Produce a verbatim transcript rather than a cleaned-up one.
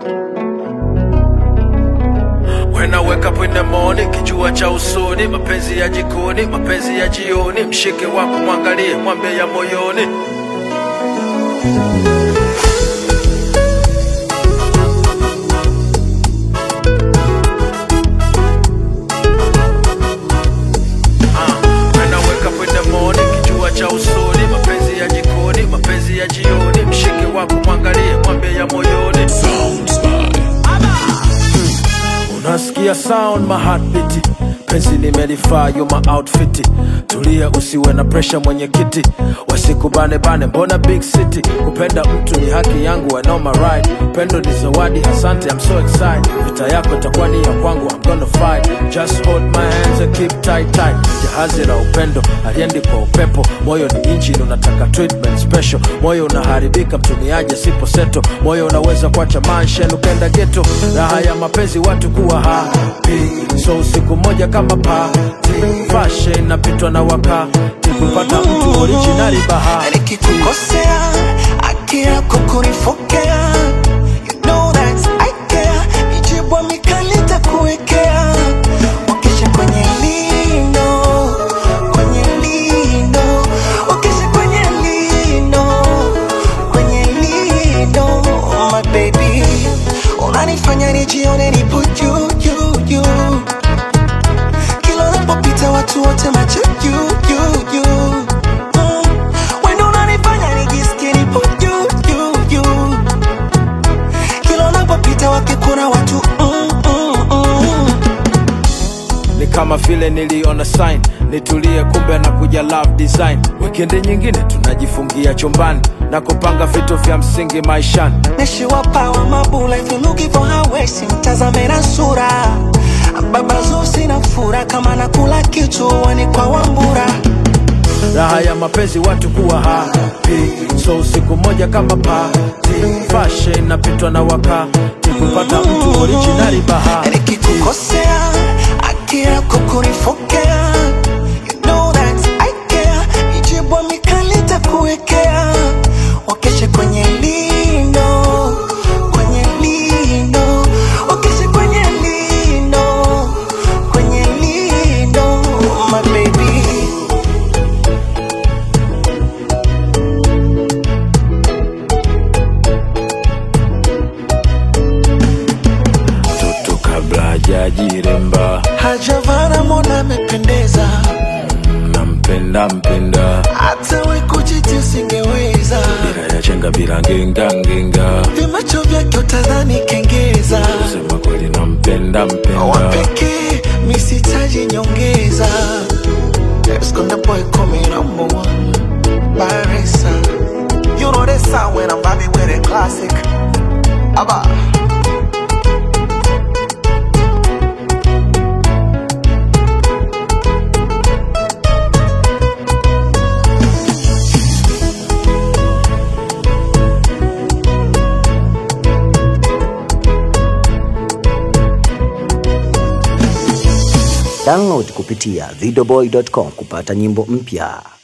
When I wake up in the morning, kijua cha usoni, mapenzi ya jikoni, mapenzi ya jioni, mshike wako mwangalie, mwambie ya moyoni. Cha usoni, mapenzi ya jikoni, mapenzi ya jioni, mshike wako mwangalie, mwambie ya moyoni. Unasikia sound my heartbeat, penzi nimelifaa you my outfit. Tulia usiwe na pressure mwenye kiti, wasikubane bane mbona big city. Kupenda mtu ni haki yangu, I know my right. Pendo ni zawadi, asante, I'm so excited. Vita yako itakuwa ni ya kwangu, I'm gonna fight. Just hold my hands and keep tight tight. Jahazi la upendo aliendi kwa upepo, moyo ni engine unataka treatment special. Moyo unaharibika mtumiaje sipo seto, moyo unaweza kuacha mansion ukenda ghetto. Raha ya mapenzi watu kuwa happy, so usiku moja kama party. Fashion napitwa na wakati, kupata mtu originali baha. Nikikukosea akia kukunifokea, you know that I care. Nijibu mikalita kuwekea, wakisha kwenye lino, kwenye lino, wakisha kwenye lino, kwenye lino. My baby, unanifanya nijione nipo juu juu juu. Kila napopita watu wote macho juu juu juu. Wakikuna watu mm, mm, mm. Ni kama vile niliona sign, nitulie kumbe na kuja love design. Weekend nyingine tunajifungia chumbani na kupanga vitu vya msingi maishani. Nishiwapa wa mabula if you looking for her waist, mtazame na sura. Baba zusi na fura kama nakula kitu wani kwa wambura. Raha ya mapenzi watu kuwa happy, so usiku moja kama party. Fashion napitwa na wakati, kupata mtu originali baha. Nikikukosea akia kukunifokea, you know that I care. Nijibu mikalita kuwekea, wakeshe kwenye lino, kwenye lino, wakeshe kwenye lino, kwenye lino. My baby, hajiremba, hajavana mona mependeza. Nampenda mpenda, hata we kujiti usingeweza. bila ya chenga bila ngenga ngenga, vimacho vyake utadhani kengeza. kusema kweli nampenda mpenda, wapeke misitaji nyongeza. Esconde boy call me number one, Barisa. You know this sound when I'm vibing with a classic. Abba. Download kupitia videoboy dot com kupata nyimbo mpya.